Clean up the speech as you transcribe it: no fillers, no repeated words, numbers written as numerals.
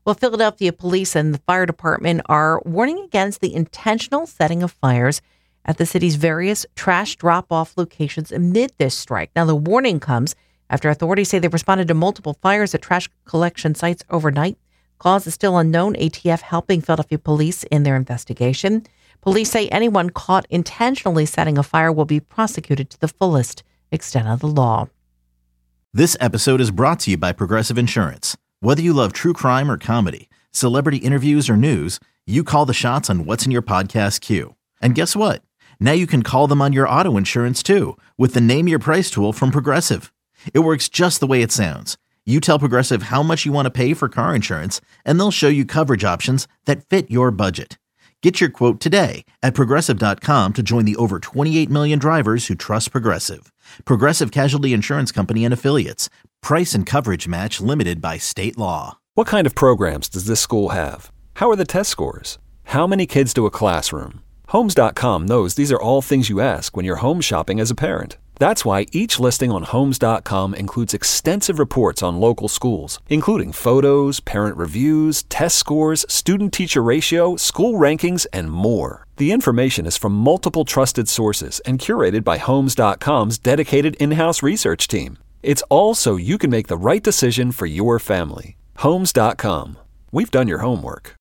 Well, Philadelphia police and the fire department are warning against the intentional setting of fires at the city's various trash drop-off locations amid this strike. Now, the warning comes after authorities say they responded to multiple fires at trash collection sites overnight. Cause is still unknown. ATF helping Philadelphia police in their investigation. Police say anyone caught intentionally setting a fire will be prosecuted to the fullest extent of the law. This episode is brought to you by Progressive Insurance. Whether you love true crime or comedy, celebrity interviews or news, you call the shots on what's in your podcast queue. And guess what? Now you can call them on your auto insurance too with the Name Your Price tool from Progressive. It works just the way it sounds. You tell Progressive how much you want to pay for car insurance, and they'll show you coverage options that fit your budget. Get your quote today at Progressive.com to join the over 28 million drivers who trust Progressive. Progressive Casualty Insurance Company and Affiliates. Price and coverage match limited by state law. What kind of programs does this school have? How are the test scores? How many kids do a classroom? Homes.com knows these are all things you ask when you're home shopping as a parent. That's why each listing on Homes.com includes extensive reports on local schools, including photos, parent reviews, test scores, student-teacher ratio, school rankings, and more. The information is from multiple trusted sources and curated by Homes.com's dedicated in-house research team. It's all so you can make the right decision for your family. Homes.com. We've done your homework.